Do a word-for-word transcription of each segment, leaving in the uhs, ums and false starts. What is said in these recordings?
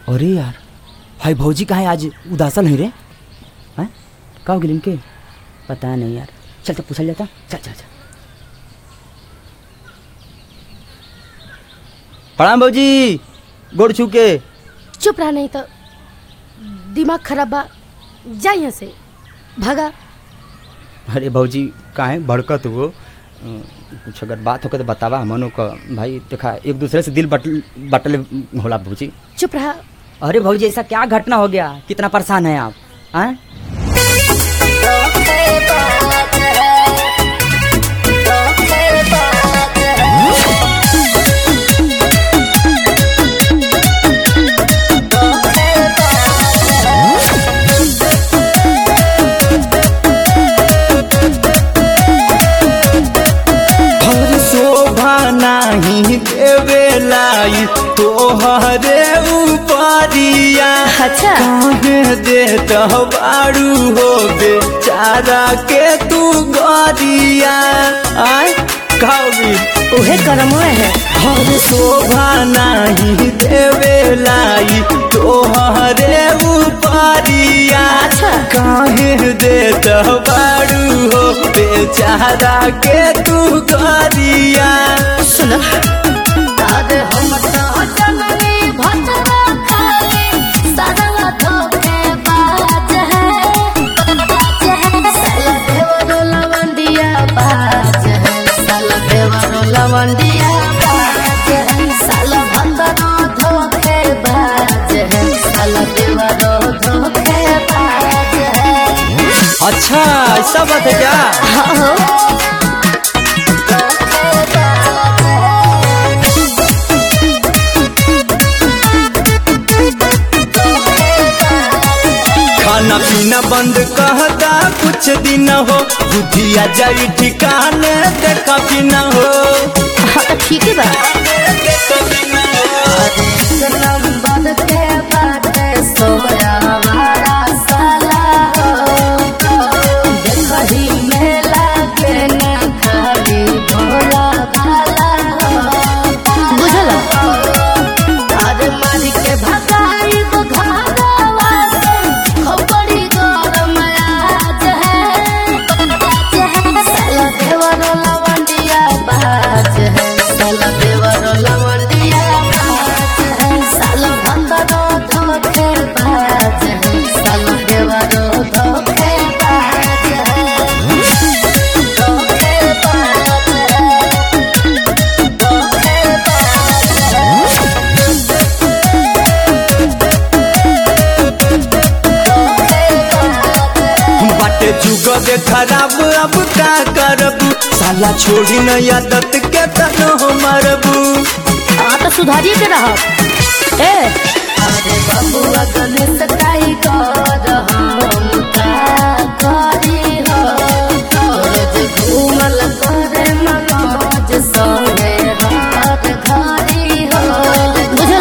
अरे यार हाय भौजी कहाँ है आज उदासल नहीं रे हैं का हो गिलिन के पता नहीं यार चल तो पूछल जाता चल चल चल प्रणाम भौजी गोड़ छू के चुप रहा नहीं तो दिमाग खराब बा जा यहाँ से भागा। अरे भौजी काहे भड़कत हो कुछ अगर बात हो तो बतावा मनो का भाई देखा एक दूसरे से दिल बटल बटल होला भौजी। चुप रहा। अरे भौजी ऐसा क्या घटना हो गया कितना परेशान है आप हैं? नहीं देवेलाई तोहरे उपरिया अच्छा काहे देता बारू हो बेचारा के तू गरिया आय खाओगी उहे करम है हर शोभा नहीं देवेलाई तोहरे उपरिया अच्छा काहे देता बारू हो बेचारा के तू गरिया सुन दादे हम तो जननी भटरा खाली सारा धोखे बाज है साला देवरो लवंडिया बाज है साला देवरो लवंडिया बाज है साला भटरा धोखे बाज है साला देवरो धोखे बाज है। अच्छा ऐसा बात है क्या? हाँ खाना पीना बंद कहता कुछ दिन हो बुद्धिया जाई ठिकाने देखा पीना हो। हाँ ठीक है बा सोया हमारा साला देखी मेला के न खाली भोला भाला बुझल अरे मारी के भगाई तो घावा से खोपड़ी गरम आज है साला देवरो लवंडिया बाज है साला देवरो लवंडिया बाज है साला भंडरो धोखे बाज है साला देवरो धोखे बाज है धोखे बाज है धोखे बाटे जुग दे खराब अब का करबू साला छोड़ी न आदत के तनो मरबू। हाँ तो सुधारिए के रहा ए अरे बबुआ गणेश काई कर हम का करी हो रोज घूमल करे मनोज संगे हाथ घरी हो बुझल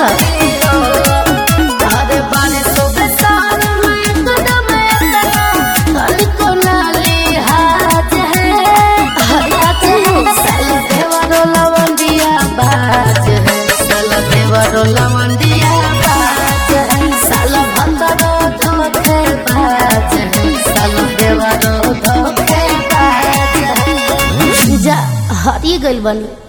अरे बाने सो बेसार में एकदम एतना हर को नाली हाथ है हर हाथ है साला देवरो लवंडिया बाज है साला देवरो लवंडिया बाज है साला भंडरो धोखे बाज है साला देवरो धोखे बाज है जा हरी गइल बनी।